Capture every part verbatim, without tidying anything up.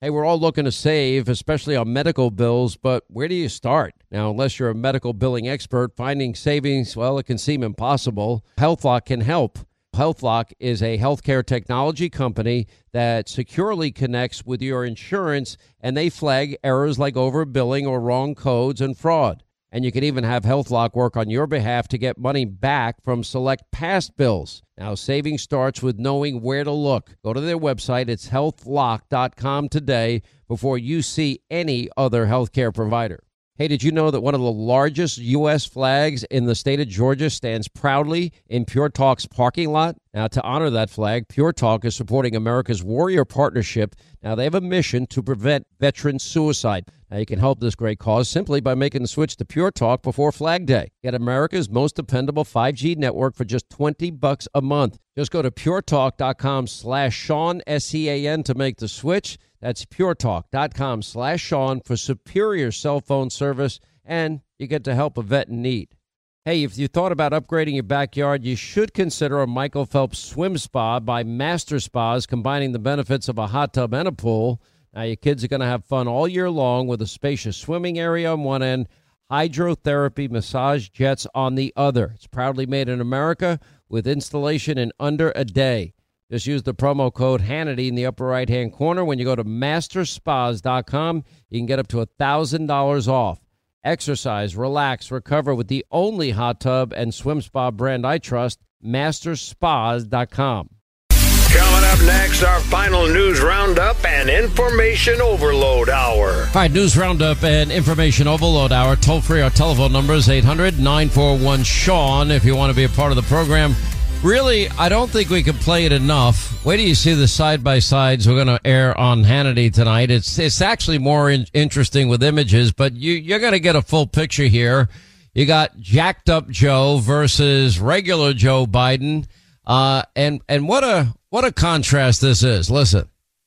Hey, we're all looking to save, especially on medical bills, but where do you start? Now, unless you're a medical billing expert, finding savings, well, it can seem impossible. HealthLock can help. HealthLock is a healthcare technology company that securely connects with your insurance, and they flag errors like overbilling or wrong codes and fraud. And you can even have HealthLock work on your behalf to get money back from select past bills. Now, saving starts with knowing where to look. Go to their website. It's health lock dot com today before you see any other healthcare provider. Hey, did you know that one of the largest U S flags in the state of Georgia stands proudly in Pure Talk's parking lot? Now, to honor that flag, Pure Talk is supporting America's Warrior Partnership. Now, they have a mission to prevent veteran suicide. Now, you can help this great cause simply by making the switch to Pure Talk before Flag Day. Get America's most dependable five G network for just twenty bucks a month. Just go to puretalk.com slash Sean, S E A N, to make the switch. That's puretalk.com slash Sean for superior cell phone service, and you get to help a vet in need. Hey, if you thought about upgrading your backyard, you should consider a Michael Phelps Swim Spa by Master Spas, combining the benefits of a hot tub and a pool. Now, your kids are going to have fun all year long with a spacious swimming area on one end, hydrotherapy massage jets on the other. It's proudly made in America with installation in under a day. Just use the promo code Hannity in the upper right-hand corner. When you go to master spas dot com, you can get up to one thousand dollars off. Exercise, relax, recover with the only hot tub and swim spa brand I trust, master spas dot com. Coming up next, our final news roundup and information overload hour. All right, news roundup and information overload hour. Toll free, our telephone number is eight hundred, nine four one, Sean if you want to be a part of the program. Really, I don't think we can play it enough. Wait till you see the side-by-sides we're going to air on Hannity tonight. It's it's actually more in, interesting with images, but you, you're going to get a full picture here. You got jacked up Joe versus regular Joe Biden. Uh, and, and what a, what a contrast this is. Listen.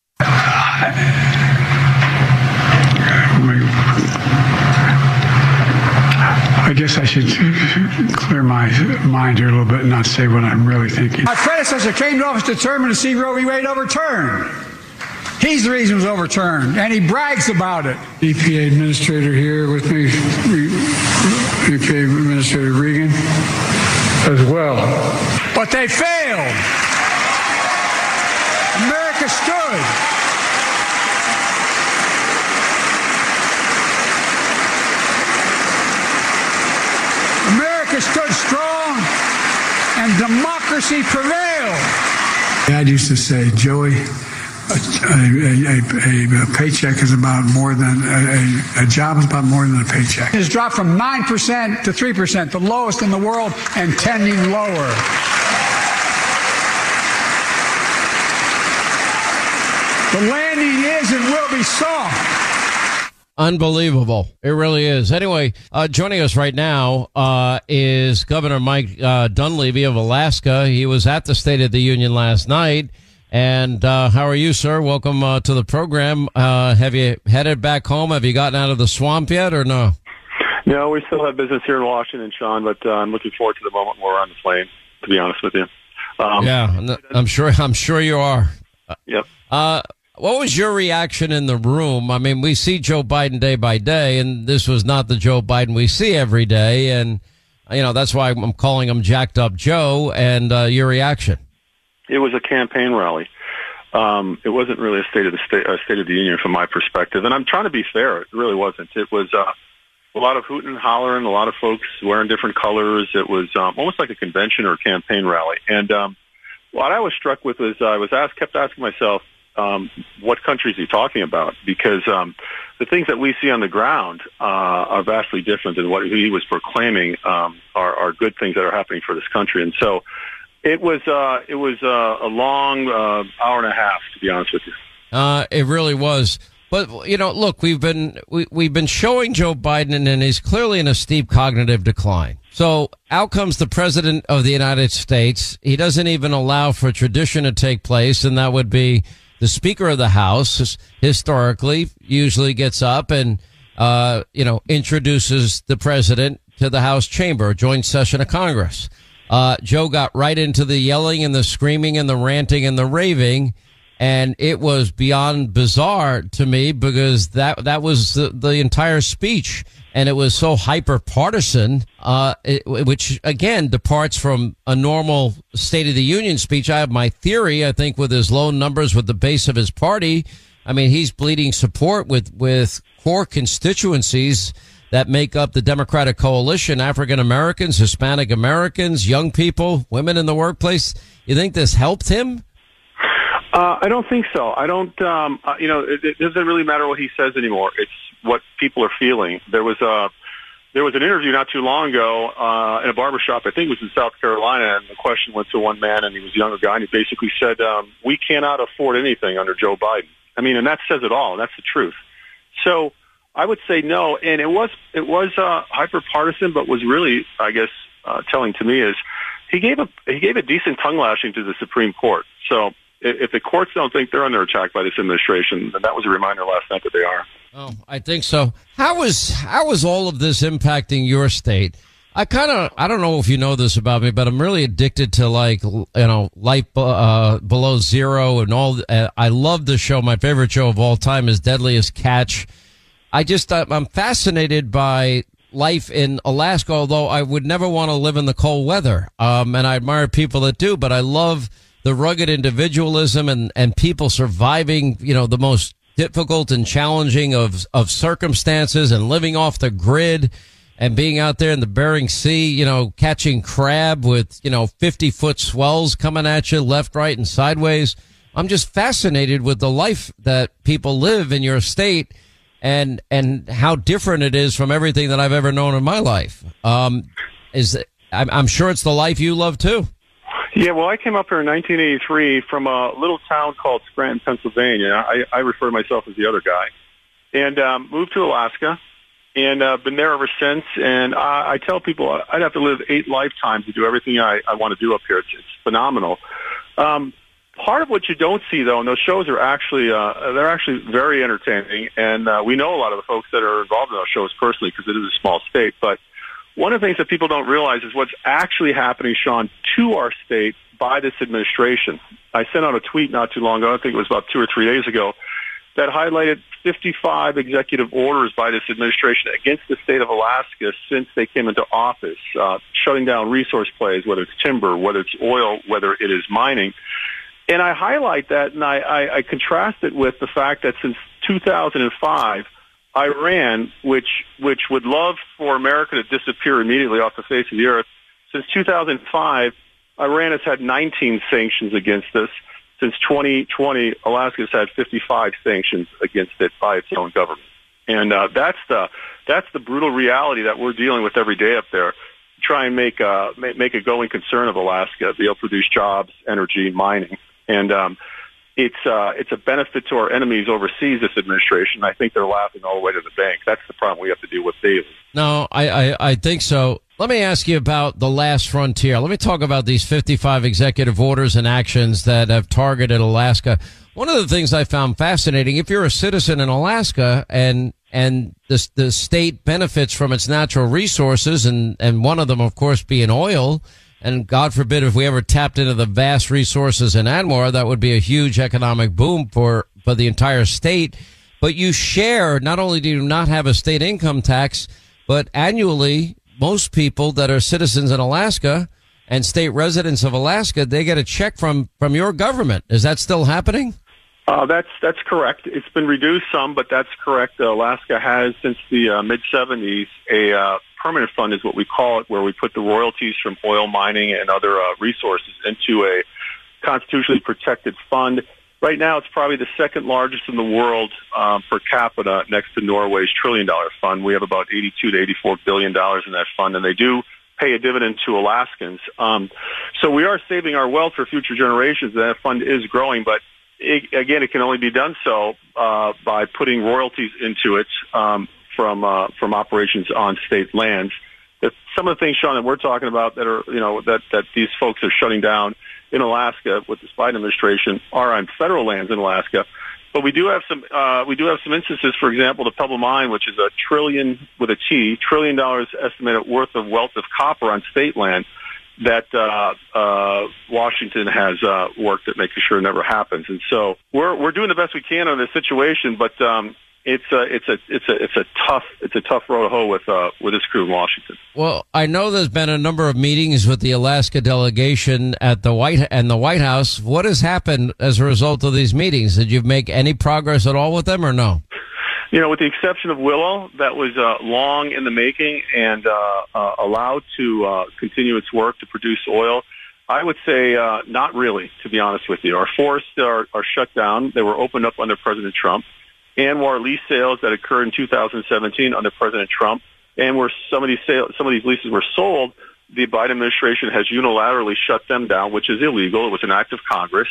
I guess I should clear my mind here a little bit and not say what I'm really thinking. My predecessor came to office determined to see Roe v. Wade overturned. He's the reason it was overturned, and he brags about it. E P A administrator here with me, E P A Administrator Regan, as well. But they failed. America stood. America stood strong, and democracy prevailed. Dad used to say, Joey, a, a, a, a paycheck is about more than, a, a job is about more than a paycheck. It has dropped from nine percent to three percent, the lowest in the world, and tending lower. The landing is and will be soft. Unbelievable. It really is. Anyway, uh, joining us right now uh, is Governor Mike uh, Dunleavy of Alaska. He was at the State of the Union last night. And uh, how are you, sir? Welcome uh, to the program. Uh, have you headed back home? Have you gotten out of the swamp yet or no? No, we still have business here in Washington, Sean, but uh, I'm looking forward to the moment where we're on the plane, to be honest with you. Um, yeah, I'm sure, I'm sure you are. Yep. Uh, What was your reaction in the room? I mean, we see Joe Biden day by day, and this was not the Joe Biden we see every day. And, you know, that's why I'm calling him Jacked Up Joe. And uh, your reaction? It was a campaign rally. Um, it wasn't really a state of the state, uh, state of the union from my perspective. And I'm trying to be fair. It really wasn't. It was uh, a lot of hooting and hollering, a lot of folks wearing different colors. It was um, almost like a convention or a campaign rally. And um, what I was struck with was uh, I was asked, kept asking myself, Um, what country is he talking about? Because um, the things that we see on the ground uh, are vastly different than what he was proclaiming um, are, are good things that are happening for this country. And so it was uh, it was uh, a long uh, hour and a half, to be honest with you. Uh, it really was. But, you know, look, we've been we, we've been showing Joe Biden, and he's clearly in a steep cognitive decline. So out comes the president of the United States. He doesn't even allow for tradition to take place, and that would be the Speaker of the House historically usually gets up and, uh, you know, introduces the president to the House chamber, joint session of Congress. Uh, Joe got right into the yelling and the screaming and the ranting and the raving. And it was beyond bizarre to me because that that was the, the entire speech. And it was so hyper partisan, uh, it, which again departs from a normal State of the Union speech. I have my theory. I think with his low numbers, with the base of his party, I mean, he's bleeding support with, with core constituencies that make up the Democratic coalition: African Americans, Hispanic Americans, young people, women in the workplace. You think this helped him? Uh, I don't think so. I don't, um, uh, you know, it, it doesn't really matter what he says anymore. It's what people are feeling. There was a, there was an interview not too long ago uh, in a barbershop, I think it was in South Carolina, and the question went to one man, and he was a younger guy, and he basically said, um, we cannot afford anything under Joe Biden. I mean, and that says it all. That's the truth. So I would say no, and it was, it was uh, hyper-partisan, but was really, I guess, uh, telling to me is he gave a, he gave a decent tongue lashing to the Supreme Court. So if the courts don't think they're under attack by this administration, then that was a reminder last night that they are. Oh, I think so. How is how is all of this impacting your state? I kind of I don't know if you know this about me, but I'm really addicted to, like, you know, Life uh, Below Zero and all. Uh, I love the show. My favorite show of all time is Deadliest Catch. I just I'm fascinated by life in Alaska, although I would never want to live in the cold weather. Um, and I admire people that do, but I love the rugged individualism and, and people surviving, you know, the most difficult and challenging of, of circumstances and living off the grid and being out there in the Bering Sea, you know, catching crab with, you know, fifty foot swells coming at you left, right, and sideways. I'm just fascinated with the life that people live in your state and, and how different it is from everything that I've ever known in my life. Um, is, I'm, I'm sure it's the life you love too. Yeah, well, I came up here in nineteen eighty-three from a little town called Scranton, Pennsylvania. I, I refer to myself as the other guy. And um, moved to Alaska, and uh, been there ever since. And I, I tell people I'd have to live eight lifetimes to do everything I, I want to do up here. It's, it's phenomenal. Um, part of what you don't see, though, and those shows are actually, uh, they're actually very entertaining. And uh, we know a lot of the folks that are involved in those shows personally because it is a small state. But one of the things that people don't realize is what's actually happening, Sean, to our state by this administration. I sent out a tweet not too long ago, I think it was about two or three days ago, that highlighted fifty-five executive orders by this administration against the state of Alaska since they came into office, uh, shutting down resource plays, whether it's timber, whether it's oil, whether it is mining. And I highlight that, and I, I, I contrast it with the fact that since two thousand five, Iran, which which would love for America to disappear immediately off the face of the earth, since two thousand five, Iran has had nineteen sanctions against us. Since twenty twenty, Alaska has had fifty-five sanctions against it by its own government. And uh, that's the that's the brutal reality that we're dealing with every day up there. Try and make a, make a going concern of Alaska, be able to produce jobs, energy, mining. And um It's uh, it's a benefit to our enemies overseas, this administration. I think they're laughing all the way to the bank. That's the problem we have to deal with daily. No, I, I, I think so. Let me ask you about the last frontier. Let me talk about these fifty-five executive orders and actions that have targeted Alaska. One of the things I found fascinating, if you're a citizen in Alaska and and the, the state benefits from its natural resources, and, and one of them, of course, being oil, and God forbid if we ever tapped into the vast resources in ANWR, that would be a huge economic boom for, for the entire state. But you share, not only do you not have a state income tax, but annually, most people that are citizens in Alaska and state residents of Alaska, they get a check from, from your government. Is that still happening? Uh, that's that's correct. It's been reduced some, but that's correct. Uh, Alaska has, since the uh, mid seventies, a uh, permanent fund is what we call it, where we put the royalties from oil mining and other uh, resources into a constitutionally protected fund. Right now, it's probably the second largest in the world um, per capita, next to Norway's trillion-dollar fund. We have about eighty-two to eighty-four billion dollars in that fund, and they do pay a dividend to Alaskans. Um, so we are saving our wealth for future generations. That fund is growing, but it, again, it can only be done so uh, by putting royalties into it um, from uh, from operations on state lands. That some of the things, Sean, that we're talking about that are, you know, that, that these folks are shutting down in Alaska with the Biden administration are on federal lands in Alaska. But we do have some uh, we do have some instances, for example, the Pebble Mine, which is a trillion with a T, trillion dollars estimated worth of wealth of copper on state land. that uh, uh, Washington has uh, worked at making sure it never happens. And so we're we're doing the best we can on this situation, but um, it's a it's a it's a it's a tough it's a tough road to hoe with uh, with this crew in Washington. Well, I know there's been a number of meetings with the Alaska delegation at the White and the White House. What has happened as a result of these meetings? Did you make any progress at all with them, or no? You know, with the exception of Willow, that was uh, long in the making and uh, uh, allowed to uh, continue its work to produce oil. I would say uh, not really, to be honest with you. Our forests are, are shut down. They were opened up under President Trump. Anwar lease sales that occurred in two thousand seventeen under President Trump, and where some of these sales, some of these leases were sold, the Biden administration has unilaterally shut them down, which is illegal. It was an act of Congress.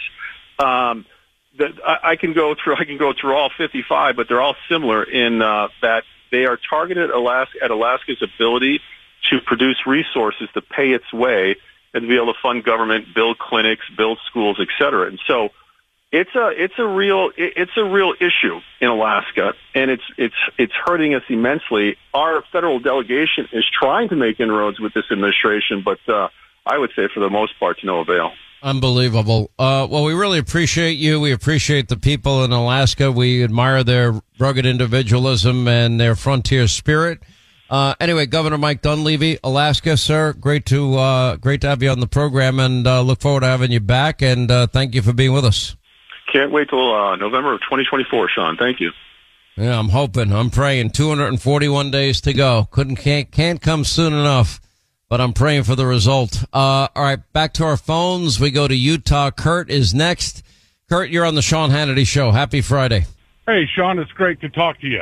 Um, That I, I can go through. I can go through all fifty-five, but they're all similar in uh, that they are targeted Alaska, at Alaska's ability to produce resources to pay its way and to be able to fund government, build clinics, build schools, et cetera. And so, it's a it's a real it's a real issue in Alaska, and it's it's it's hurting us immensely. Our federal delegation is trying to make inroads with this administration, but uh, I would say for the most part, to no avail. Unbelievable. Uh, well, we really appreciate you. We appreciate the people in Alaska. We admire their rugged individualism and their frontier spirit. Uh, anyway, Governor Mike Dunleavy, Alaska, sir, great to uh, great to have you on the program, and uh, look forward to having you back. And uh, thank you for being with us. Can't wait till uh, November of twenty twenty-four, Sean. Thank you. Yeah, I'm hoping. I'm praying. two hundred forty-one days to go. Couldn't can't can't come soon enough. But I'm praying for the result. Uh, all right, back to our phones. We go to Utah. Kurt is next. Kurt, you're on the Sean Hannity Show. Happy Friday. Hey, Sean, it's great to talk to you.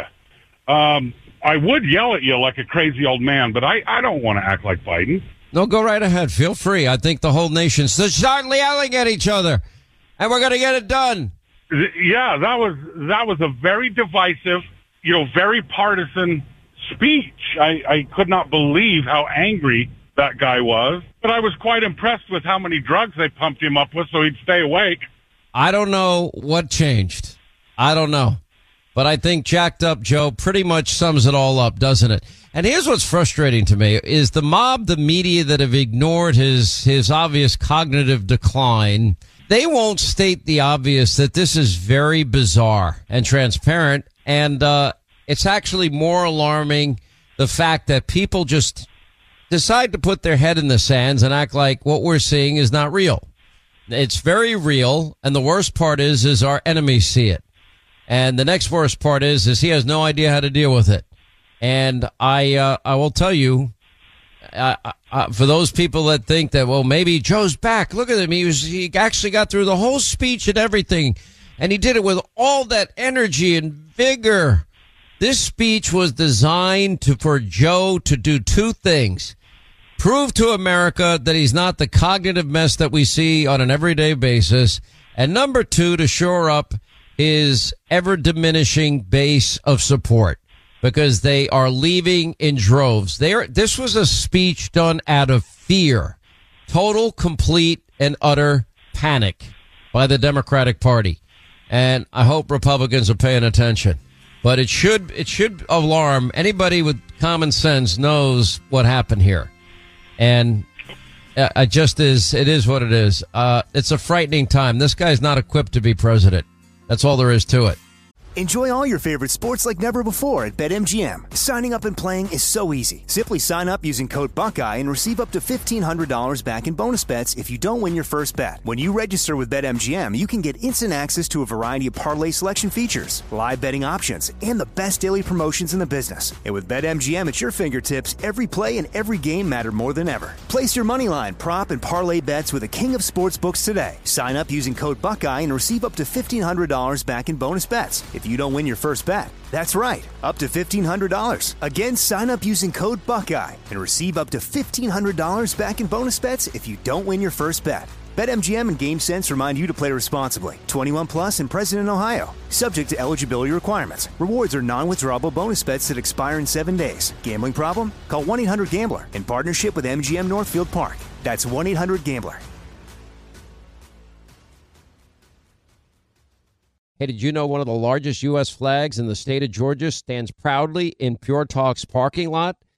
Um, I would yell at you like a crazy old man, but I, I don't want to act like Biden. No, go right ahead. Feel free. I think the whole nation should start yelling at each other, and we're going to get it done. Yeah, that was that was a very divisive, you know, very partisan speech. I, I could not believe how angry that guy was, but I was quite impressed with how many drugs they pumped him up with so he'd stay awake. I don't know what changed. I don't know. But I think Jacked Up Joe pretty much sums it all up, doesn't it? And here's what's frustrating to me is the mob, the media that have ignored his, his obvious cognitive decline. They won't state the obvious that this is very bizarre and transparent. And, uh, it's actually more alarming the fact that people just decide to put their head in the sands and act like what we're seeing is not real. It's very real. And the worst part is, is our enemies see it. And the next worst part is, is he has no idea how to deal with it. And I, uh, I will tell you, uh, uh, for those people that think that, well, maybe Joe's back. Look at him. He was, he actually got through the whole speech and everything. And he did it with all that energy and vigor. This speech was designed to, for Joe to do two things. Prove to America that he's not the cognitive mess that we see on an everyday basis. And number two, to shore up his ever diminishing base of support, because they are leaving in droves. They are, this was a speech done out of fear, total, complete, and utter panic by the Democratic Party. And I hope Republicans are paying attention. But it should it should alarm anybody with common sense knows what happened here. And uh, it just is, it is what it is. Uh, it's a frightening time. This guy's not equipped to be president. That's all there is to it. Enjoy all your favorite sports like never before at BetMGM. Signing up and playing is so easy. Simply sign up using code Buckeye and receive up to fifteen hundred dollars back in bonus bets if you don't win your first bet. When you register with BetMGM, you can get instant access to a variety of parlay selection features, live betting options, and the best daily promotions in the business. And with BetMGM at your fingertips, every play and every game matter more than ever. Place your moneyline, prop, and parlay bets with the king of sportsbooks today. Sign up using code Buckeye and receive up to fifteen hundred dollars back in bonus bets if you don't win your first bet. That's right, up to fifteen hundred dollars. Again, sign up using code Buckeye and receive up to fifteen hundred dollars back in bonus bets if you don't win your first bet. BetMGM and GameSense remind you to play responsibly. twenty-one plus and present in Ohio. Subject to eligibility requirements. Rewards are non-withdrawable bonus bets that expire in seven days. Gambling problem? Call one eight hundred gambler in partnership with M G M Northfield Park. That's one eight hundred gambler. Hey, did you know one of the largest U S flags in the state of Georgia stands proudly in Pure Talk's parking lot?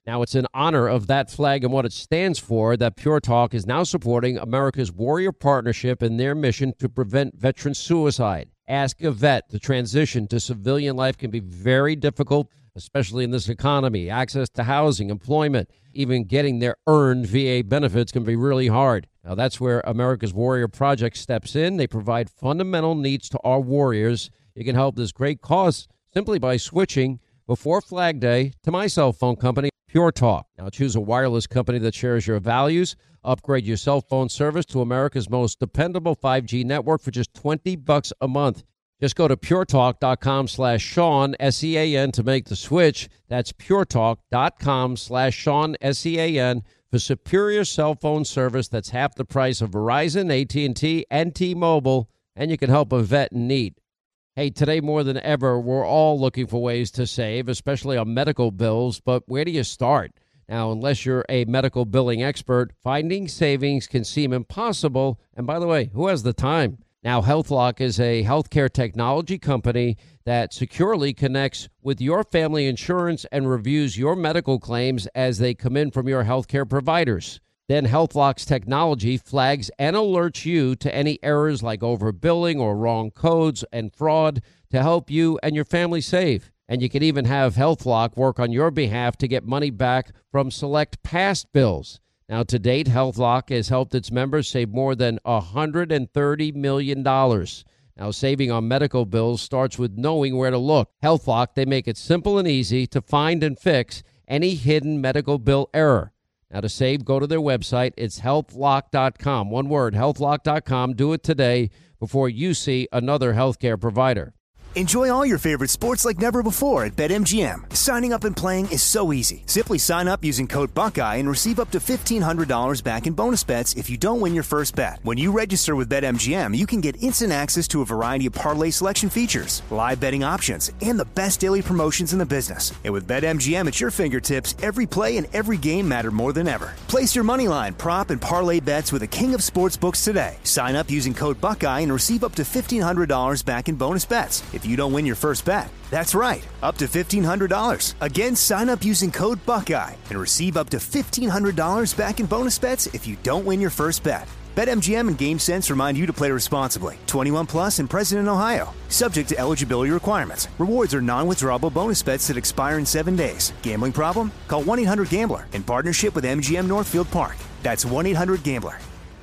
Now, it's in honor of that flag and what it stands for that Pure Talk is now supporting America's Warrior Partnership in their mission to prevent veteran suicide. Ask a vet. The transition to civilian life can be very difficult, especially in this economy. Access to housing, employment, even getting their earned V A benefits can be really hard. Now, that's where America's Warrior Project steps in. They provide fundamental needs to our warriors. You can help this great cause simply by switching before Flag Day to my cell phone company, Pure Talk. Now, choose a wireless company that shares your values. Upgrade your cell phone service to America's most dependable five G network for just twenty bucks a month. Just go to puretalk.com slash Sean, S E A N, to make the switch. That's puretalk.com slash Sean, S E A N, for superior cell phone service that's half the price of Verizon, A T and T, and T-Mobile, and you can help a vet in need. Hey, today more than ever, we're all looking for ways to save, especially on medical bills, but where do you start? Now, unless you're a medical billing expert, finding savings can seem impossible, and by the way, who has the time? Now, HealthLock is a healthcare technology company that securely connects with your family insurance and reviews your medical claims as they come in from your healthcare providers. Then HealthLock's technology flags and alerts you to any errors like overbilling or wrong codes and fraud to help you and your family save. And you can even have HealthLock work on your behalf to get money back from select past bills. Now, to date, HealthLock has helped its members save more than one hundred thirty million dollars. Now, saving on medical bills starts with knowing where to look. HealthLock, they make it simple and easy to find and fix any hidden medical bill error. Now, to save, go to their website. It's health lock dot com. One word, health lock dot com. Do it today before you see another healthcare provider. Enjoy all your favorite sports like never before at BetMGM. Signing up and playing is so easy. Simply sign up using code Buckeye and receive up to fifteen hundred dollars back in bonus bets if you don't win your first bet. When you register with BetMGM, you can get instant access to a variety of parlay selection features, live betting options, and the best daily promotions in the business. And with BetMGM at your fingertips, every play and every game matter more than ever. Place your moneyline, prop, and parlay bets with the king of sportsbooks today. Sign up using code Buckeye and receive up to fifteen hundred dollars back in bonus bets if you don't win your first bet. That's right, up to fifteen hundred dollars. Again, sign up using code Buckeye and receive up to fifteen hundred dollars back in bonus bets if you don't win your first bet. BetMGM and GameSense remind you to play responsibly. twenty-one plus and present in Ohio. Subject to eligibility requirements. Rewards are non-withdrawable bonus bets that expire in seven days. Gambling problem? Call one eight hundred gambler in partnership with M G M Northfield Park. That's one eight hundred gambler.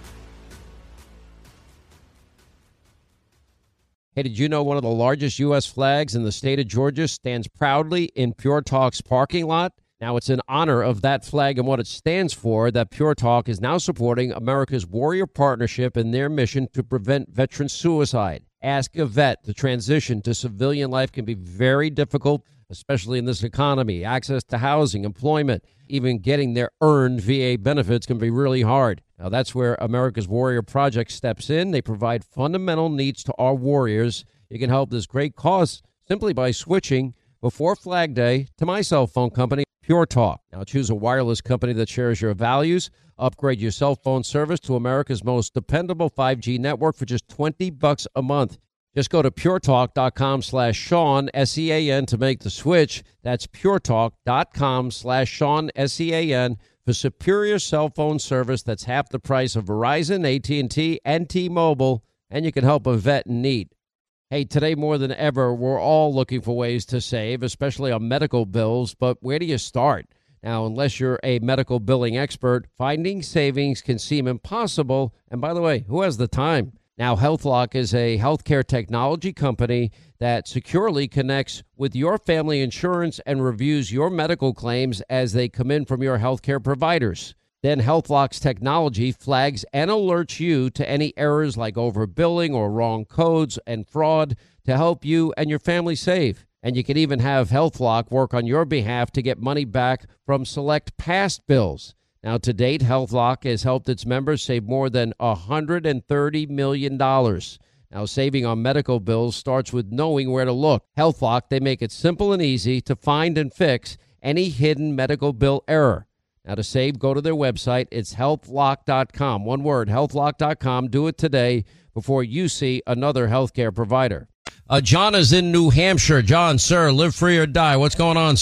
Hey, did you know one of the largest U S flags in the state of Georgia stands proudly in Pure Talk's parking lot? Now, it's in honor of that flag and what it stands for that Pure Talk is now supporting America's Warrior Partnership in their mission to prevent veteran suicide. Ask a vet. The transition to civilian life can be very difficult, especially in this economy. Access to housing, employment, even getting their earned V A benefits can be really hard. Now, that's where America's Warrior Project steps in. They provide fundamental needs to our warriors. You can help this great cause simply by switching before Flag Day to my cell phone company, Pure Talk. Now, choose a wireless company that shares your values. Upgrade your cell phone service to America's most dependable five G network for just twenty bucks a month. Just go to puretalk.com slash Sean, S E A N, to make the switch. That's puretalk.com slash Sean, S E A N, for superior cell phone service that's half the price of Verizon, A T and T, and T-Mobile, and you can help a vet in need. Hey, today more than ever, we're all looking for ways to save, especially on medical bills, but where do you start? Now, unless you're a medical billing expert, finding savings can seem impossible, and by the way, who has the time? Now, HealthLock is a healthcare technology company that securely connects with your family insurance and reviews your medical claims as they come in from your healthcare providers. Then HealthLock's technology flags and alerts you to any errors like overbilling or wrong codes and fraud to help you and your family save. And you can even have HealthLock work on your behalf to get money back from select past bills. Now, to date, HealthLock has helped its members save more than one hundred thirty million dollars. Now, saving on medical bills starts with knowing where to look. HealthLock, they make it simple and easy to find and fix any hidden medical bill error. Now, to save, go to their website. It's health lock dot com. One word, health lock dot com. Do it today before you see another healthcare provider. Uh, John is in New Hampshire. John, sir, live free or die. What's going on, sir?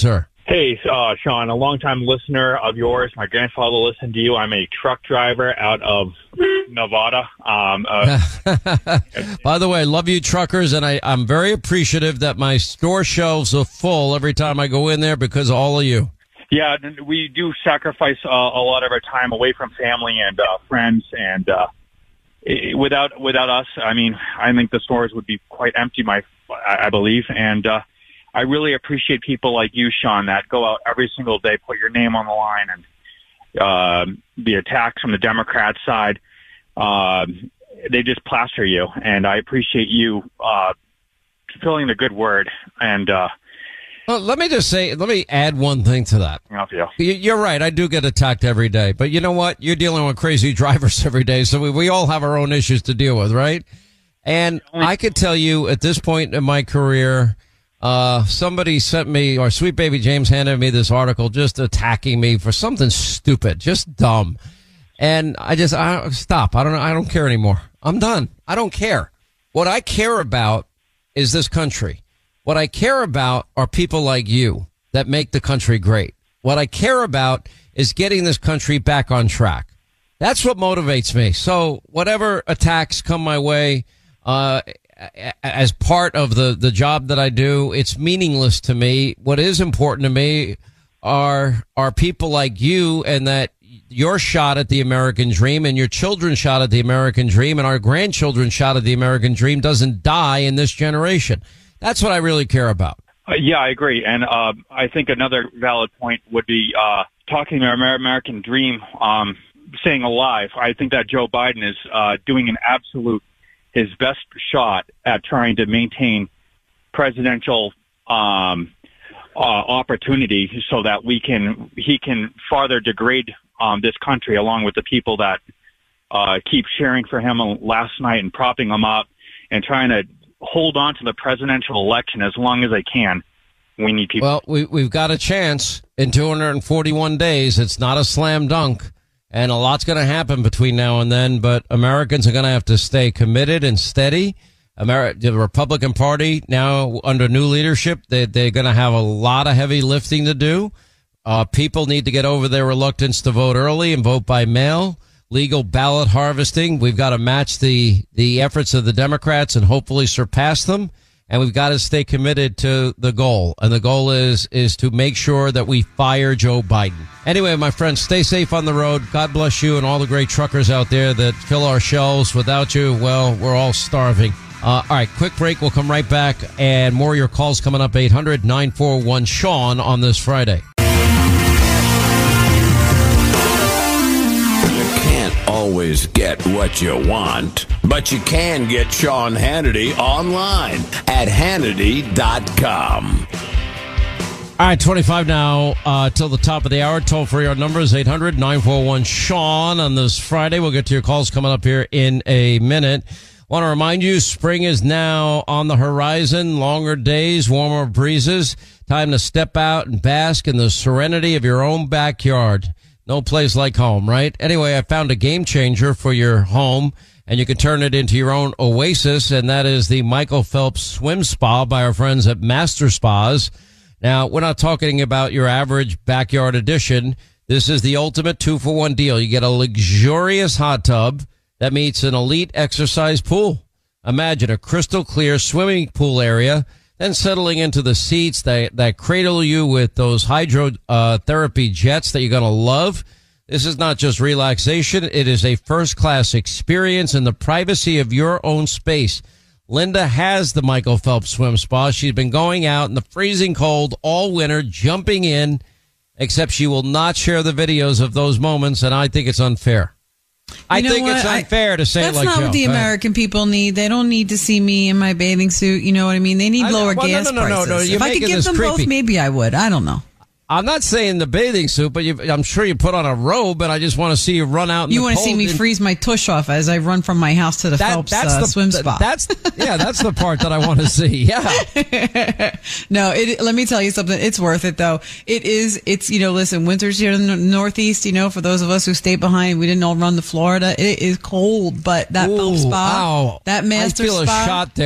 Hey, uh, Sean, a longtime listener of yours. My grandfather listened to you. I'm a truck driver out of Nevada. Um, uh, By the way, I love you truckers, and I, I'm very appreciative that my store shelves are full every time I go in there because of all of you. Yeah, we do sacrifice uh, a lot of our time away from family and uh, friends, and uh, it, without without us, I mean, I think the stores would be quite empty. My, I, I believe, and uh, I really appreciate people like you, Sean, that go out every single day, put your name on the line, and uh, the attacks from the Democrat side, uh, they just plaster you, and I appreciate you uh, filling the good word, and. Uh, Well, let me just say, let me add one thing to that. Yeah. You're right. I do get attacked every day. But you know what? You're dealing with crazy drivers every day. So we, we all have our own issues to deal with, right? And I could tell you at this point in my career, uh, somebody sent me, or Sweet Baby James handed me this article just attacking me for something stupid, just dumb. And I just, I stop. I don't I don't care anymore. I'm done. I don't care. What I care about is this country. What I care about are people like you that make the country great. What I care about is getting this country back on track. That's what motivates me. So whatever attacks come my way, uh, as part of the, the job that I do, it's meaningless to me. What is important to me are, are people like you, and that your shot at the American dream and your children's shot at the American dream and our grandchildren's shot at the American dream doesn't die in this generation. That's what I really care about. Uh, yeah, I agree. And uh, I think another valid point would be uh, talking about our American dream, um, staying alive. I think that Joe Biden is uh, doing an absolute, his best shot at trying to maintain presidential um, uh, opportunity so that we can, he can farther degrade um, this country along with the people that uh, keep cheering for him last night and propping him up and trying to hold on to the presidential election as long as they can. We need people. Well, we, we've got a chance in two hundred forty-one days. It's not a slam dunk, and a lot's going to happen between now and then, but Americans are going to have to stay committed and steady. Ameri- the Republican Party now under new leadership, they, they're going to have a lot of heavy lifting to do. Uh, people need to get over their reluctance to vote early and vote by mail. Legal ballot harvesting. We've got to match the, the efforts of the Democrats and hopefully surpass them. And we've got to stay committed to the goal. And the goal is, is to make sure that we fire Joe Biden. Anyway, my friends, stay safe on the road. God bless you and all the great truckers out there that fill our shelves. Without you, well, we're all starving. Uh, all right, quick break. We'll come right back. And more of your calls coming up. eight hundred nine four one Sean on this Friday. Always get what you want, but you can get Sean Hannity online at Hannity dot com. All right, twenty-five now uh, till the top of the hour. Toll free, our number is eight hundred nine four one Sean on this Friday. We'll get to your calls coming up here in a minute. Want to remind you, spring is now on the horizon. Longer days, warmer breezes. Time to step out and bask in the serenity of your own backyard. No place like home, right? Anyway, I found a game changer for your home, and you can turn it into your own oasis, and that is the Michael Phelps Swim Spa by our friends at Master Spas. Now, we're not talking about your average backyard edition. This is the ultimate two-for-one deal. You get a luxurious hot tub that meets an elite exercise pool. Imagine a crystal clear swimming pool area, then settling into the seats that, that cradle you with those hydro uh, therapy jets that you're going to love. This is not just relaxation. It is a first-class experience in the privacy of your own space. Linda has the Michael Phelps Swim Spa. She's been going out in the freezing cold all winter, jumping in, except she will not share the videos of those moments, and I think it's unfair. I You know think what? it's unfair I, to say it that's like not Joe. what the Go ahead. American people need. They don't need to see me in my bathing suit. You know what I mean? They need I know. lower Well, no, gas no, no, no, prices. no. You're If I could making give this them both, creepy. maybe I would. I don't know. I'm not saying the bathing suit, but you, I'm sure you put on a robe, and I just want to see you run out in You the want to see cold me and- freeze my tush off as I run from my house to the That- Phelps that's uh, the, swim spa. That's yeah, that's the part that I want to see. Yeah. No, it, let me tell you something. It's worth it, though. It is. It's, you know, listen, winter's here in the Northeast, you know, for those of us who stayed behind, we didn't all run to Florida. It is cold, but that Ooh, Phelps spa, ow. that master I feel spa. a shot there.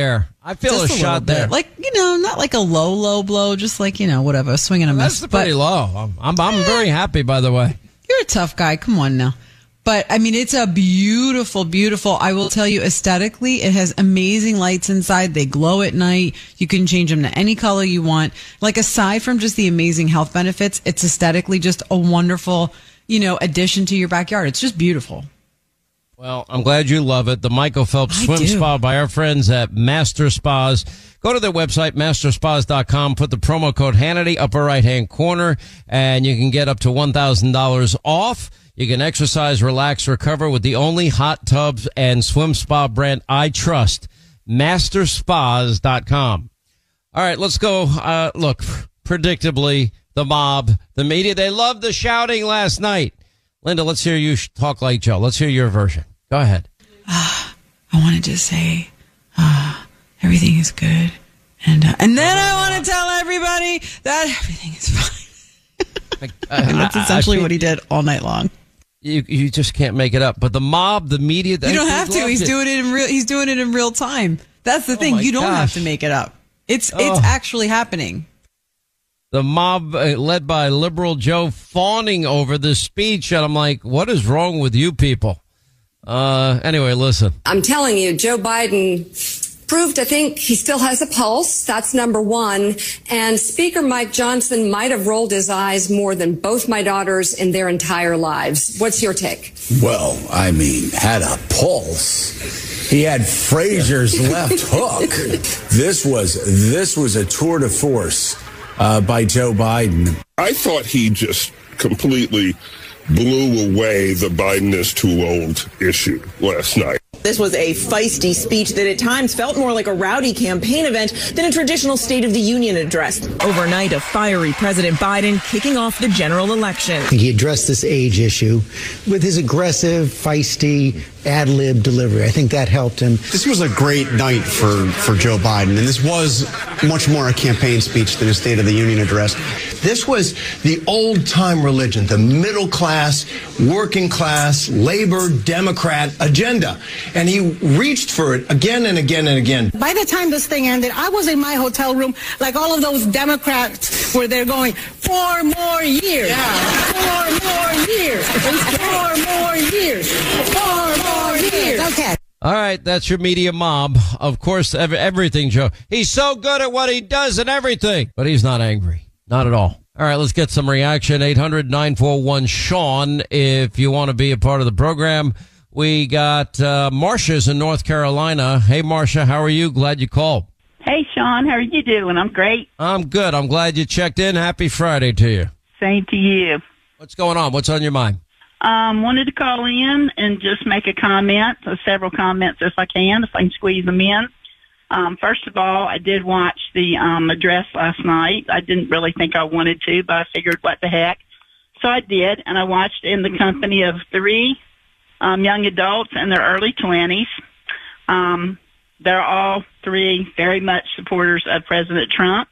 I feel just a, a shot there. Bit. Like, you know, not like a low, low blow, just like, you know, whatever, a swing and a Well, miss. that's pretty but, low. I'm, I'm, I'm very happy, by the way. You're a tough guy. Come on now. But, I mean, it's a beautiful, beautiful, I will tell you, aesthetically, it has amazing lights inside. They glow at night. You can change them to any color you want. Like, aside from just the amazing health benefits, it's aesthetically just a wonderful, you know, addition to your backyard. It's just beautiful. Well, I'm glad you love it. The Michael Phelps I Swim do. Spa by our friends at Master Spas. Go to their website, master spas dot com. Put the promo code Hannity, upper right-hand corner, and you can get up to one thousand dollars off. You can exercise, relax, recover with the only hot tubs and swim spa brand I trust, master spas dot com. All right, let's go. Uh, look, predictably, the mob, the media, they loved the shouting last night. Linda, let's hear you talk like Joe. Let's hear your version. Go ahead. Uh, I wanted to say uh, everything is good. And uh, and then I want to tell everybody that everything is fine. And that's essentially what he did all night long. You you just can't make it up. But the mob, the media, you don't have to. He's it. doing it in real. He's doing it in real time. That's the oh thing. You don't gosh. have to make it up. It's oh. it's actually happening. The mob, uh, led by Liberal Joe, fawning over this speech, and I'm like, what is wrong with you people? Uh, anyway, listen. I'm telling you, Joe Biden proved, I think, he still has a pulse. That's number one. And Speaker Mike Johnson might have rolled his eyes more than both my daughters in their entire lives. What's your take? Well, I mean, had a pulse. He had Frazier's left hook. This was this was a tour de force uh, by Joe Biden. I thought he just completely blew away the Biden is too old issue last night. This was a feisty speech that at times felt more like a rowdy campaign event than a traditional State of the Union address. Overnight, a fiery President Biden kicking off the general election. He addressed this age issue with his aggressive, feisty, ad-lib delivery. I think that helped him. This was a great night for, for Joe Biden, and this was much more a campaign speech than a State of the Union address. This was the old-time religion, the middle-class, working-class, labor, Democrat agenda. And he reached for it again and again and again. By the time this thing ended, I was in my hotel room like all of those Democrats where they're going, four more years, yeah. four more years, four more years, four more years. Okay. All right, that's your media mob. Of course, ev- everything, Joe. He's so good at what he does and everything, but he's not angry. Not at all. All right, let's get some reaction. eight hundred nine four one Sean if you want to be a part of the program. We got uh, Marcia's in North Carolina. Hey, Marcia, how are you? Glad you called. Hey, Sean, how are you doing? I'm great. I'm good. I'm glad you checked in. Happy Friday to you. Same to you. What's going on? What's on your mind? Um, wanted to call in and just make a comment, uh, several comments if I can, if I can squeeze them in. Um, first of all, I did watch the um, address last night. I didn't really think I wanted to, but I figured what the heck. So I did, and I watched in the company of three um, young adults in their early twenties. Um, they're all three very much supporters of President Trump.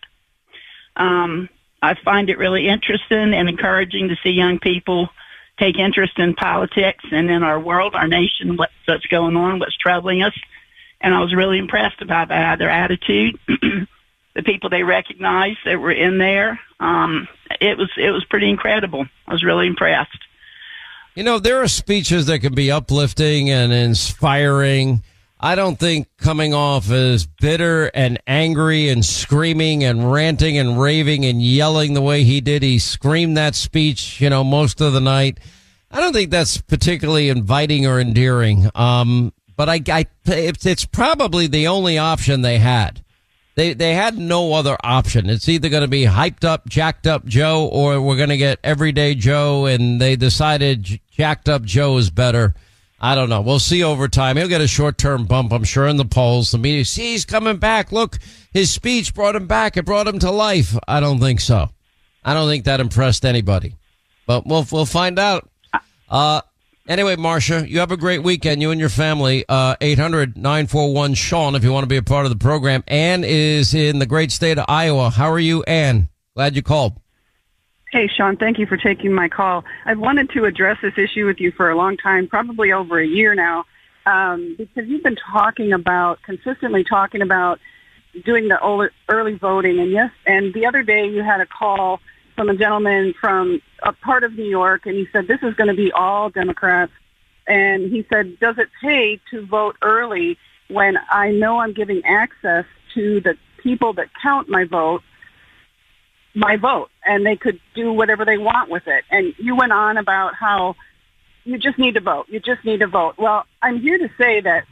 Um, I find it really interesting and encouraging to see young people take interest in politics and in our world, our nation, what's, what's going on, what's troubling us. And I was really impressed about that, their attitude, the people they recognized that were in there. Um, it was it was pretty incredible. I was really impressed. You know, there are speeches that can be uplifting and inspiring. I don't think coming off as bitter and angry and screaming and ranting and raving and yelling the way he did. He screamed that speech, you know, most of the night. I don't think that's particularly inviting or endearing. Um, but I, I, it's probably the only option they had. They, they had no other option. It's either going to be hyped up, jacked up Joe, or we're going to get everyday Joe. And they decided jacked up Joe is better. I don't know. We'll see over time. He'll get a short-term bump, I'm sure, in the polls. The media, see, he's coming back. Look, his speech brought him back. It brought him to life. I don't think so. I don't think that impressed anybody. But we'll we'll find out. Uh, anyway, Marcia, you have a great weekend, you and your family. Uh, eight hundred nine four one Sean if you want to be a part of the program. Ann is in the great state of Iowa. How are you, Ann? Glad you called. Hey, Sean, thank you for taking my call. I've wanted to address this issue with you for a long time, probably over a year now, um, because you've been talking about, consistently talking about doing the early- early voting. And yes, and the other day you had a call from a gentleman from a part of New York, and he said this is going to be all Democrats. And he said, does it pay to vote early when I know I'm giving access to the people that count my vote, my vote, and they could do whatever they want with it? And you went on about how you just need to vote. You just need to vote. Well, I'm here to say that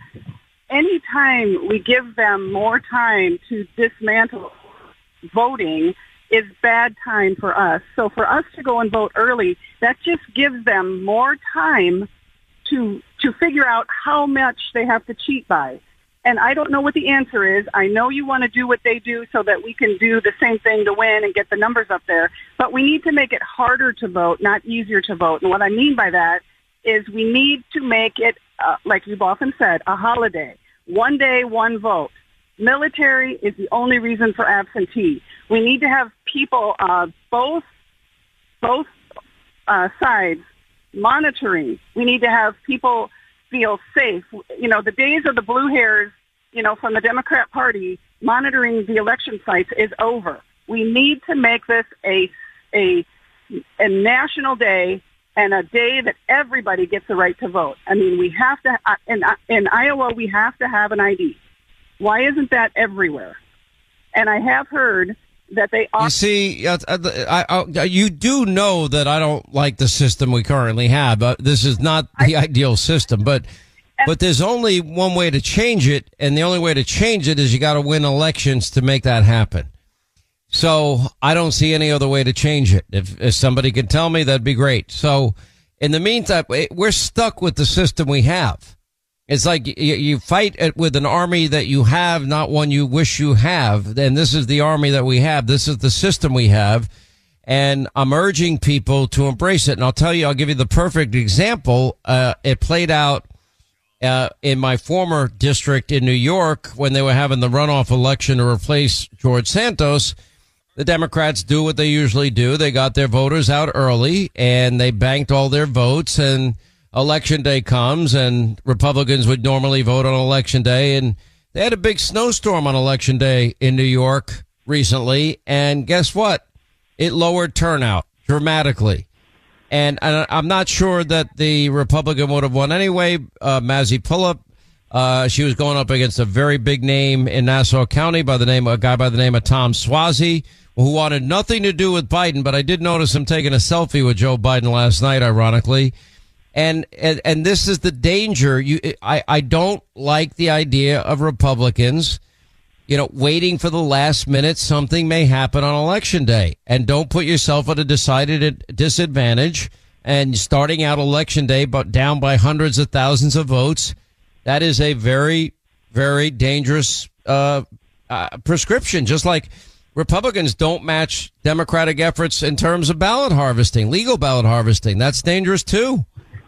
anytime we give them more time to dismantle voting is bad time for us. So for us to go and vote early, that just gives them more time to to figure out how much they have to cheat by. And I don't know what the answer is. I know you want to do what they do so that we can do the same thing to win and get the numbers up there. But we need to make it harder to vote, not easier to vote. And what I mean by that is we need to make it, uh, like you've often said, a holiday. One day, one vote. Military is the only reason for absentee. We need to have people, uh, both both uh, sides, monitoring. We need to have people feel safe. You know, the days of the blue hairs, you know, from the Democrat Party monitoring the election sites is over. We need to make this a a a national day and a day that everybody gets the right to vote. I mean, we have to, in, in Iowa, we have to have an I D. Why isn't that everywhere? And I have heard that they are. You see, uh, I, I, you do know that I don't like the system we currently have. But this is not the I, ideal system, but but there's only one way to change it, and the only way to change it is you got to win elections to make that happen. So I don't see any other way to change it. If, if somebody could tell me, that'd be great. So in the meantime, we're stuck with the system we have. It's like you, you fight it with an army that you have, not one you wish you have. And this is the army that we have. This is the system we have. And I'm urging people to embrace it. And I'll tell you, I'll give you the perfect example. Uh, it played out uh, in my former district in New York when they were having the runoff election to replace George Santos. The Democrats do what they usually do. They got their voters out early and they banked all their votes, and election day comes and Republicans would normally vote on election day, and they had a big snowstorm on election day in New York recently. And guess what? It lowered turnout dramatically. And I'm not sure that the Republican would have won anyway. Uh, Mazi Pullup, uh, she was going up against a very big name in Nassau County by the name of a guy by the name of Tom Suozzi, who wanted nothing to do with Biden. But I did notice him taking a selfie with Joe Biden last night, ironically. And, and, and this is the danger. You, I, I don't like the idea of Republicans, you know, waiting for the last minute. Something may happen on election day, and don't put yourself at a decided disadvantage and starting out election day, but down by hundreds of thousands of votes. That is a very, very dangerous, uh, uh, prescription. Just like Republicans don't match Democratic efforts in terms of ballot harvesting, legal ballot harvesting. That's dangerous too.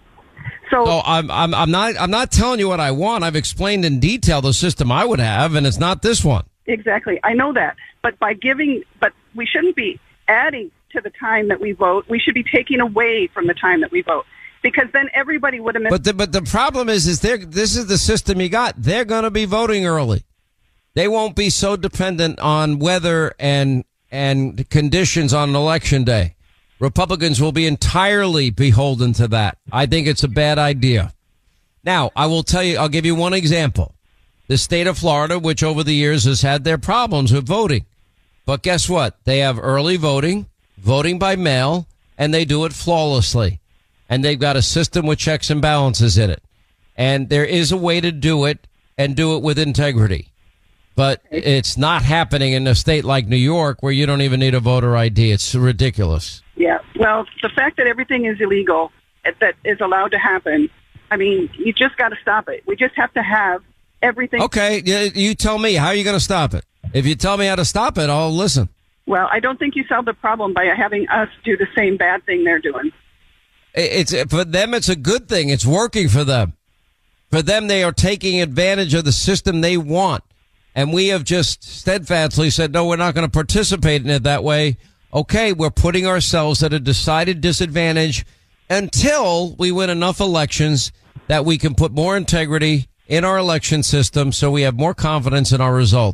So, so I'm, I'm, I'm not, I'm not telling you what I want. I've explained in detail the system I would have, and it's not this one. Exactly. I know that. But by giving, but we shouldn't be adding to the time that we vote. We should be taking away from the time that we vote, because then everybody would have missed. But the, but the problem is, is there, this is the system you got. They're going to be voting early. They won't be so dependent on weather and, and conditions on election day. Republicans will be entirely beholden to that. I think it's a bad idea. Now, I will tell you, I'll give you one example. The state of Florida, which over the years has had their problems with voting. But guess what? They have early voting, voting by mail, and they do it flawlessly. And they've got a system with checks and balances in it. And there is a way to do it and do it with integrity. But it's not happening in a state like New York, where you don't even need a voter I D. It's ridiculous. Yeah, well, the fact that everything is illegal that is allowed to happen, I mean, you just got to stop it. We just have to have everything. Okay, you tell me. How are you going to stop it? If you tell me how to stop it, I'll listen. Well, I don't think you solve the problem by having us do the same bad thing they're doing. It's for them, it's a good thing. It's working for them. For them, they are taking advantage of the system they want. And we have just steadfastly said, no, we're not going to participate in it that way. Okay, we're putting ourselves at a decided disadvantage until we win enough elections that we can put more integrity in our election system so we have more confidence in our results.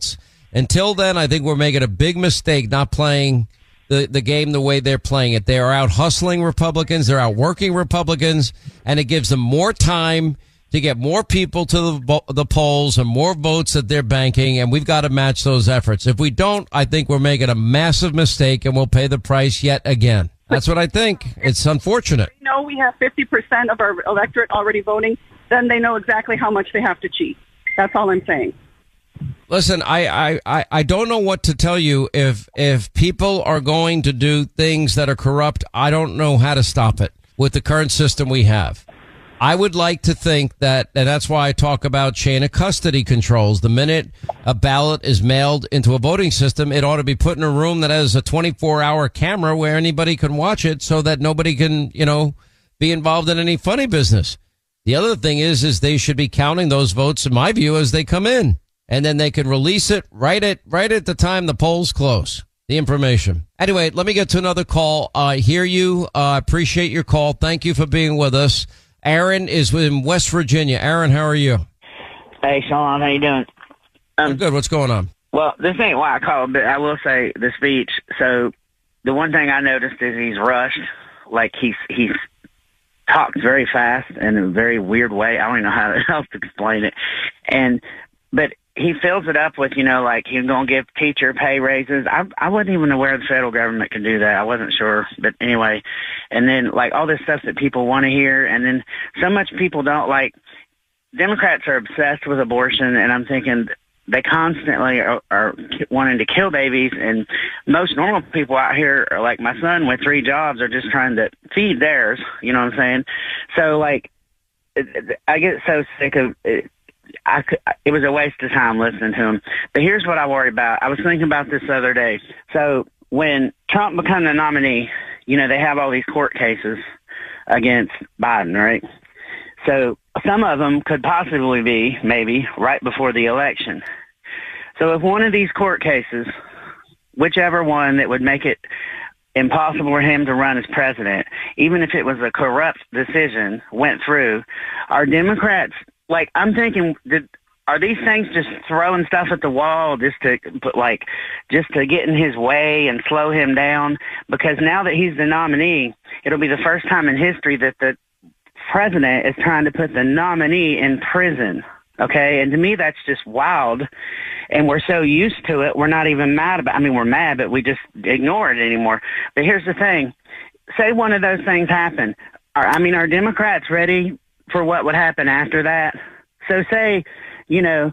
Until then, I think we're making a big mistake not playing the, the game the way they're playing it. They are out hustling Republicans. They're out working Republicans, and it gives them more time to get more people to the, the polls and more votes that they're banking, and we've got to match those efforts. If we don't, I think we're making a massive mistake, and we'll pay the price yet again. That's what I think. It's unfortunate. They know we have fifty percent of our electorate already voting, then they know exactly how much they have to cheat. That's all I'm saying. Listen, I, I, I don't know what to tell you. If if people are going to do things that are corrupt, I don't know how to stop it with the current system we have. I would like to think that, and that's why I talk about chain of custody controls. The minute a ballot is mailed into a voting system, it ought to be put in a room that has a twenty-four hour camera where anybody can watch it so that nobody can, you know, be involved in any funny business. The other thing is, is they should be counting those votes, in my view, as they come in. And then they can release it right at right at the time the polls close, the information. Anyway, let me get to another call. I uh, hear you. I uh, appreciate your call. Thank you for being with us. Aaron is in West Virginia. Aaron, how are you? Hey, Sean, how you doing? Um, I'm good. What's going on? Well, this ain't why I called, but I will say the speech. So the one thing I noticed is he's rushed. Like he's he's talks very fast in a very weird way. I don't even know how else to explain it. And but he fills it up with, you know, like he's going to give teacher pay raises. I I wasn't even aware the federal government could do that. I wasn't sure. But anyway, and then like all this stuff that people want to hear. And then so much people don't like. Democrats are obsessed with abortion. And I'm thinking they constantly are, are wanting to kill babies. And most normal people out here are like my son with three jobs are just trying to feed theirs. You know what I'm saying? So like I get so sick of it. I could, it was a waste of time listening to him. But here's what I worry about. I was thinking about this the other day. So when Trump becomes the nominee, you know, they have all these court cases against Biden, right? So some of them could possibly be maybe right before the election. So if one of these court cases, whichever one that would make it impossible for him to run as president, even if it was a corrupt decision, went through, are Democrats... Like, I'm thinking, did, are these things just throwing stuff at the wall just to, like, just to get in his way and slow him down? Because now that he's the nominee, it'll be the first time in history that the president is trying to put the nominee in prison. Okay? And to me, that's just wild. And we're so used to it, we're not even mad about it. I mean, we're mad, but we just ignore it anymore. But here's the thing. Say one of those things happen. Are, I mean, are Democrats ready for what would happen after that? So say, you know,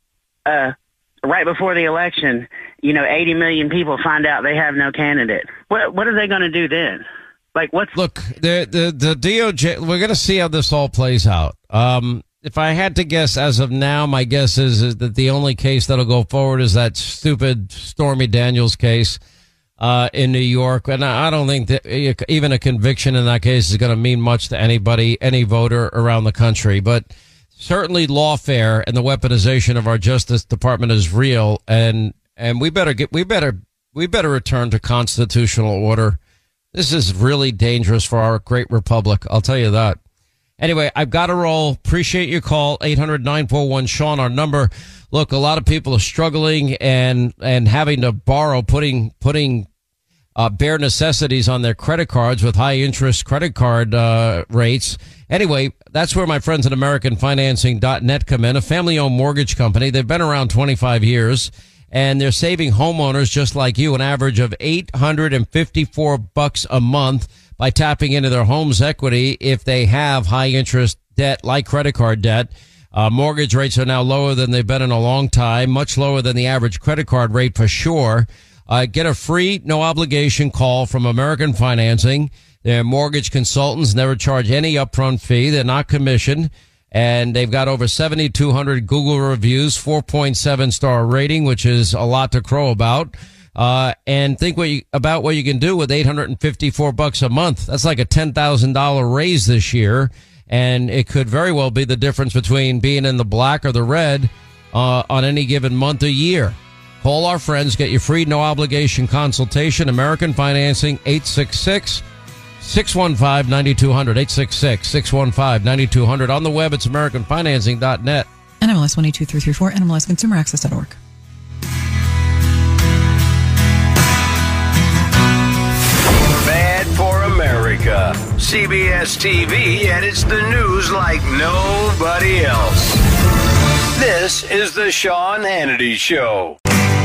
uh, right before the election, you know, eighty million people find out they have no candidate. What what are they going to do then? Like, what's... Look, the, the, the D O J, we're going to see how this all plays out. Um, if I had to guess as of now, my guess is, is that the only case that'll go forward is that stupid Stormy Daniels case uh, in New York. And I don't think that even a conviction in that case is going to mean much to anybody, any voter around the country. But certainly lawfare and the weaponization of our Justice Department is real. And, and we better get, we better, we better return to constitutional order. This is really dangerous for our great republic. I'll tell you that. Anyway, I've got to roll. Appreciate your call. eight hundred, nine four one, Sean, our number. Look, a lot of people are struggling and, and having to borrow, putting, putting, uh, bare necessities on their credit cards with high interest credit card, uh, rates. Anyway, that's where my friends at American Financing dot net come in, a family owned mortgage company. They've been around twenty-five years and they're saving homeowners just like you an average of eight hundred fifty-four bucks a month by tapping into their home's equity if they have high interest debt like credit card debt. Uh, mortgage rates are now lower than they've been in a long time, much lower than the average credit card rate for sure. Uh, get a free, no obligation call from American Financing. Their mortgage consultants never charge any upfront fee. They're not commissioned. And they've got over seventy-two hundred Google reviews, four point seven star rating, which is a lot to crow about. Uh, and think what you, about what you can do with eight hundred fifty-four bucks a month. That's like a ten thousand dollars raise this year. And it could very well be the difference between being in the black or the red, uh, on any given month or year. Call our friends, get your free, no obligation consultation. American Financing, eight six six, six one five, nine two zero zero, eight six six, six one five, nine two zero zero. On the web, it's American Financing dot net. N M L S one eight two three three four, N M L S consumer access dot org. C B S T V, and it's the news like nobody else. This is the Sean Hannity Show.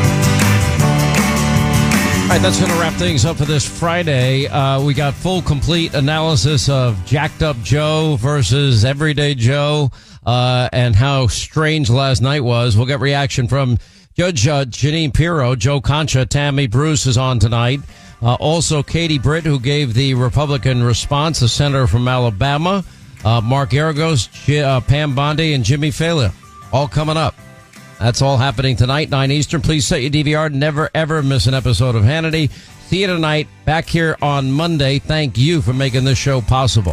All right, that's going to wrap things up for this Friday. Uh, we got full, complete analysis of Jacked Up Joe versus Everyday Joe, uh, and how strange last night was. We'll get reaction from Judge uh, Jeanine Pirro. Joe Concha, Tammy Bruce is on tonight. Uh, also, Katie Britt, who gave the Republican response, the senator from Alabama. Uh, Mark Aragos, J- uh, Pam Bondi, and Jimmy Failla. All coming up. That's all happening tonight, nine Eastern. Please set your D V R. Never, ever miss an episode of Hannity. See you tonight. Back here on Monday. Thank you for making this show possible.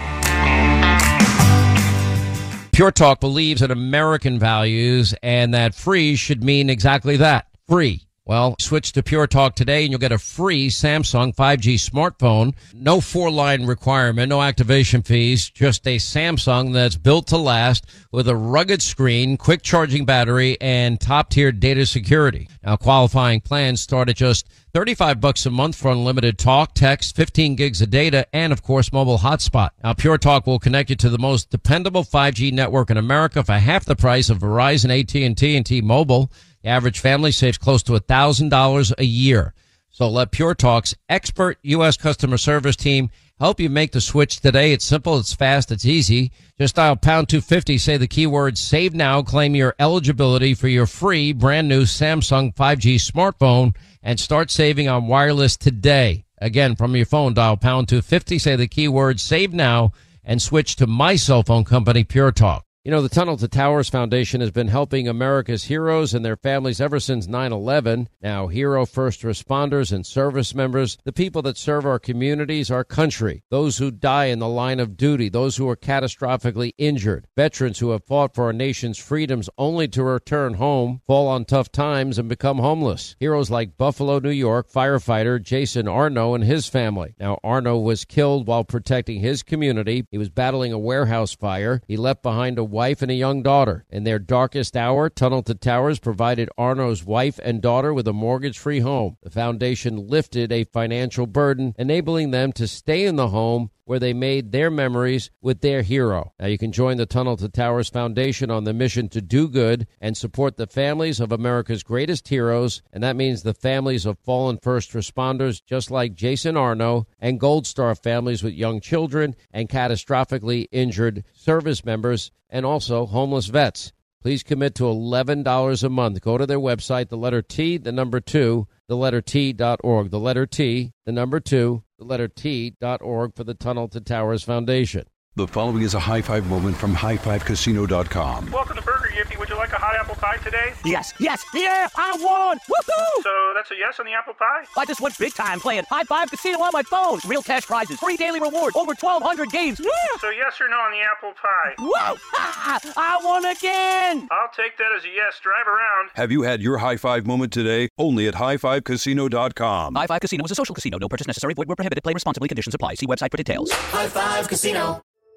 Pure Talk believes in American values and that free should mean exactly that. Free. Well, switch to Pure Talk today and you'll get a free Samsung five G smartphone. No four-line requirement, no activation fees, just a Samsung that's built to last with a rugged screen, quick charging battery, and top-tier data security. Now, qualifying plans start at just thirty-five bucks a month for unlimited talk, text, fifteen gigs of data, and, of course, mobile hotspot. Now, Pure Talk will connect you to the most dependable five G network in America for half the price of Verizon, A T and T, and T-Mobile. The average family saves close to one thousand dollars a year. So let Pure Talk's expert U S customer service team help you make the switch today. It's simple, it's fast, it's easy. Just dial pound two fifty, say the keyword save now, claim your eligibility for your free brand new Samsung five G smartphone, and start saving on wireless today. Again, from your phone, dial pound two fifty, say the keyword save now, and switch to my cell phone company, Pure Talk. You know, the Tunnel to Towers Foundation has been helping America's heroes and their families ever since nine eleven. Now, hero first responders and service members, the people that serve our communities, our country, those who die in the line of duty, those who are catastrophically injured, veterans who have fought for our nation's freedoms only to return home, fall on tough times, and become homeless. Heroes like Buffalo, New York firefighter Jason Arno and his family. Now, Arno was killed while protecting his community. He was battling a warehouse fire. He left behind a wife and a young daughter. In their darkest hour, Tunnel to Towers provided Arno's wife and daughter with a mortgage-free home. The foundation lifted a financial burden, enabling them to stay in the home where they made their memories with their hero. Now you can join the Tunnel to Towers Foundation on the mission to do good and support the families of America's greatest heroes, and that means the families of fallen first responders just like Jason Arno, and Gold Star families with young children and catastrophically injured service members, and also homeless vets. Please commit to eleven dollars a month. Go to their website, the letter T, the number two, the letter T dot org. The letter T, the number two, the letter T dot org for the Tunnel to Towers Foundation. The following is a high five moment from high five casino dot com. Welcome to Burger Yippee. Would you like a hot apple pie today? Yes, yes, yeah, I won! Woohoo! So that's a yes on the apple pie? I just went big time playing High Five Casino on my phone. Real cash prizes, free daily rewards, over twelve hundred games. Yeah! So yes or no on the apple pie? Whoa! Ah, I won again! I'll take that as a yes. Drive around. Have you had your high five moment today? Only at high five casino dot com. High Five Casino is a social casino. No purchase necessary. Void where prohibited. Play responsibly. Conditions apply. See website for details. High Five Casino.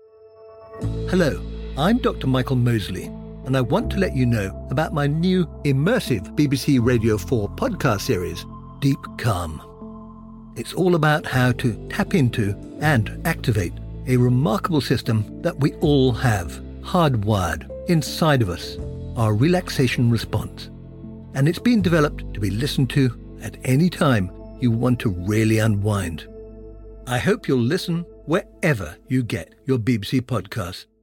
Hello, I'm Doctor Michael Mosley, and I want to let you know about my new immersive B B C Radio four podcast series, Deep Calm. It's all about how to tap into and activate a remarkable system that we all have, hardwired inside of us, our relaxation response. And it's been developed to be listened to at any time you want to really unwind. I hope you'll listen wherever you get your B B C podcasts.